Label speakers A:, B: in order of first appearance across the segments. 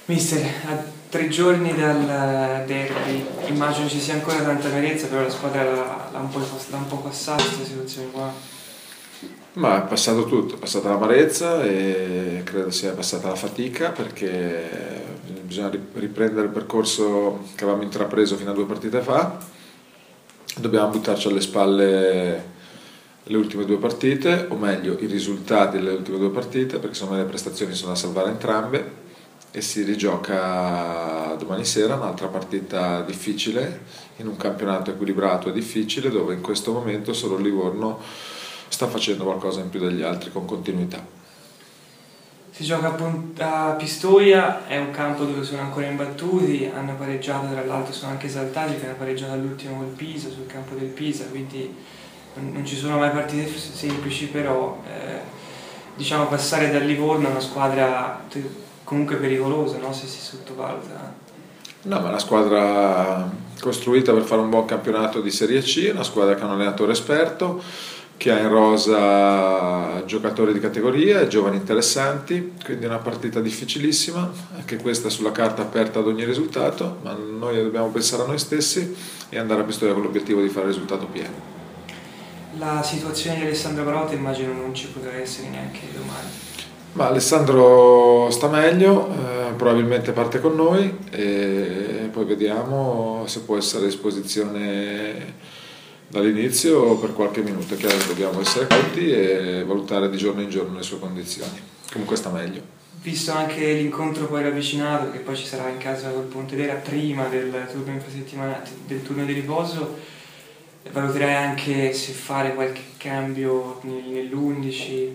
A: Mister, a 3 giorni dal derby, immagino ci sia ancora tanta amarezza, però la squadra l'ha un po' passata questa situazione qua.
B: Ma è passato tutto, è passata l'amarezza e credo sia passata la fatica, perché bisogna riprendere il percorso che avevamo intrapreso fino a 2 partite fa. Dobbiamo buttarci alle spalle le ultime 2 partite, o meglio i risultati delle ultime 2 partite, perché secondo me le prestazioni sono da salvare entrambe, e si rigioca domani sera un'altra partita difficile in un campionato equilibrato e difficile, dove in questo momento solo il Livorno sta facendo qualcosa in più degli altri con continuità.
A: Si gioca a Pistoia, è un campo dove sono ancora imbattuti, hanno pareggiato, tra l'altro sono anche esaltati che hanno pareggiato all'ultimo col Pisa, sul campo del Pisa, quindi non ci sono mai partite semplici, però diciamo passare dal Livorno è una squadra comunque pericolosa, no? Se si sottovaluta.
B: No, ma è una squadra costruita per fare un buon campionato di Serie C, è una squadra che ha un allenatore esperto, che ha in rosa giocatori di categoria e giovani interessanti, quindi è una partita difficilissima, anche questa sulla carta aperta ad ogni risultato, ma noi dobbiamo pensare a noi stessi e andare a Pistoia con l'obiettivo di fare il risultato pieno.
A: La situazione di Alessandro Parota immagino non ci potrà essere neanche domani.
B: Ma Alessandro sta meglio, probabilmente parte con noi e poi vediamo se può essere a disposizione dall'inizio per qualche minuto. È chiaro che dobbiamo essere cauti e valutare di giorno in giorno le sue condizioni. Comunque sta meglio.
A: Visto anche l'incontro poi ravvicinato, che poi ci sarà in casa col Pontedera prima del turno infrasettimanale, del turno di riposo, valuterai anche se fare qualche cambio nell'11.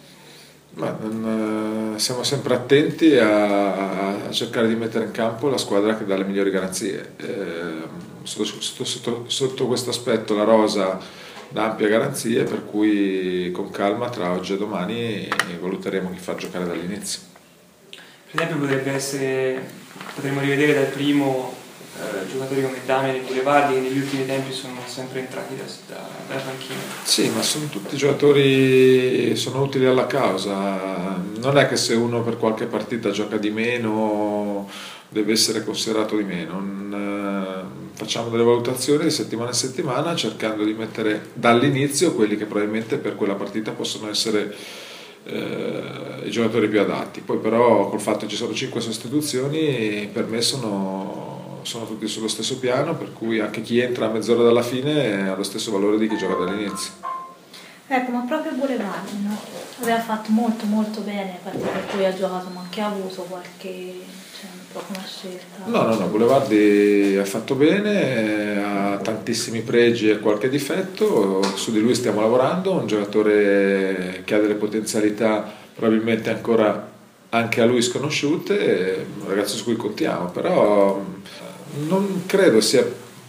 B: Siamo sempre attenti a cercare di mettere in campo la squadra che dà le migliori garanzie. Sotto questo aspetto la rosa dà ampie garanzie, per cui con calma tra oggi e domani valuteremo chi far giocare dall'inizio.
A: Per esempio potremmo rivedere dal primo giocatori come Damian e Boulevardi, che negli ultimi tempi sono sempre entrati da panchina.
B: Sì, ma sono tutti giocatori, sono utili alla causa. Non è che se uno per qualche partita gioca di meno deve essere considerato di meno. Facciamo delle valutazioni di settimana in settimana, cercando di mettere dall'inizio quelli che probabilmente per quella partita possono essere i giocatori più adatti. Poi però col fatto che ci sono 5 sostituzioni, per me sono tutti sullo stesso piano, per cui anche chi entra a mezz'ora dalla fine ha lo stesso valore di chi gioca dall'inizio.
C: Ecco, ma proprio Boulevardi, no? Aveva fatto molto molto bene, per cui ha giocato, ma anche ha avuto qualche, proprio una scelta.
B: No, Boulevardi ha fatto bene, ha tantissimi pregi e qualche difetto, su di lui stiamo lavorando, un giocatore che ha delle potenzialità probabilmente ancora anche a lui sconosciute, un ragazzo su cui contiamo, però non credo sia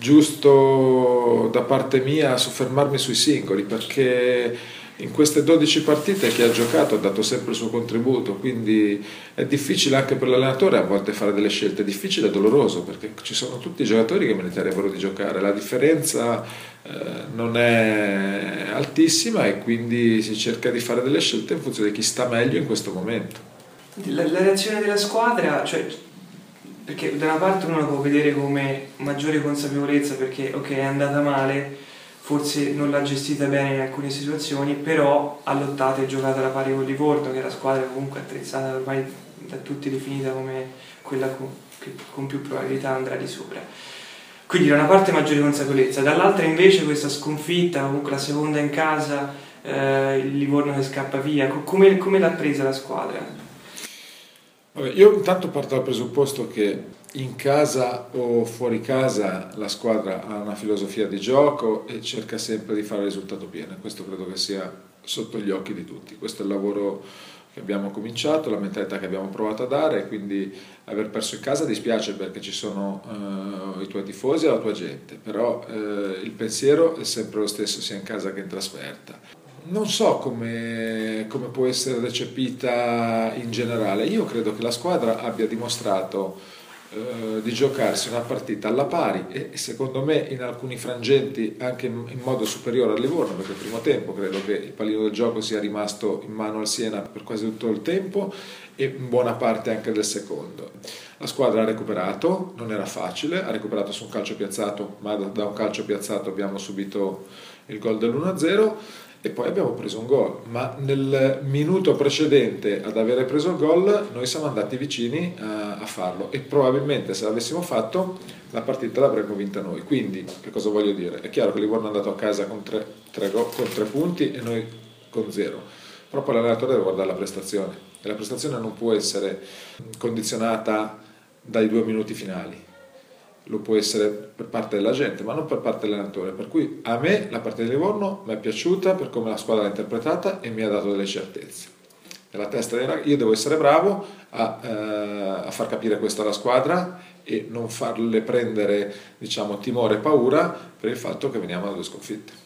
B: giusto da parte mia soffermarmi sui singoli, perché in queste 12 partite chi ha giocato ha dato sempre il suo contributo, quindi è difficile anche per l'allenatore a volte fare delle scelte, è difficile e doloroso, perché ci sono tutti i giocatori che meriterebbero di giocare, la differenza non è altissima e quindi si cerca di fare delle scelte in funzione di chi sta meglio in questo momento.
A: La reazione della squadra, perché da una parte uno la può vedere come maggiore consapevolezza, perché ok, è andata male, forse non l'ha gestita bene in alcune situazioni, però ha lottato e giocato alla pari con Livorno, che è la squadra comunque attrezzata ormai da tutti definita come quella che con più probabilità andrà di sopra. Quindi da una parte maggiore consapevolezza, dall'altra invece questa sconfitta, comunque la seconda in casa, il Livorno che scappa via, come l'ha presa la squadra?
B: Io intanto parto dal presupposto che in casa o fuori casa la squadra ha una filosofia di gioco e cerca sempre di fare il risultato pieno. Questo credo che sia sotto gli occhi di tutti. Questo è il lavoro che abbiamo cominciato, la mentalità che abbiamo provato a dare, quindi aver perso in casa dispiace perché ci sono i tuoi tifosi e la tua gente, però il pensiero è sempre lo stesso sia in casa che in trasferta. Non so come può essere recepita in generale. Io credo che la squadra abbia dimostrato di giocarsi una partita alla pari e secondo me in alcuni frangenti anche in modo superiore al Livorno, perché il primo tempo credo che il pallino del gioco sia rimasto in mano al Siena per quasi tutto il tempo e in buona parte anche del secondo. La squadra ha recuperato, non era facile, ha recuperato su un calcio piazzato, ma da un calcio piazzato abbiamo subito il gol dell'1-0 e poi abbiamo preso un gol, ma nel minuto precedente ad avere preso il gol noi siamo andati vicini a farlo e probabilmente se l'avessimo fatto la partita l'avremmo vinta noi. Quindi che cosa voglio dire? È chiaro che Livorno è andato a casa con 3 punti e noi con 0, però poi l'allenatore deve guardare la prestazione e la prestazione non può essere condizionata dai 2 minuti finali, lo può essere per parte della gente ma non per parte dell'allenatore, per cui a me la partita di Livorno mi è piaciuta per come la squadra l'ha interpretata e mi ha dato delle certezze nella testa dei ragazzi. Io devo essere bravo a far capire questo alla squadra e non farle prendere, diciamo, timore e paura per il fatto che veniamo da 2 sconfitte.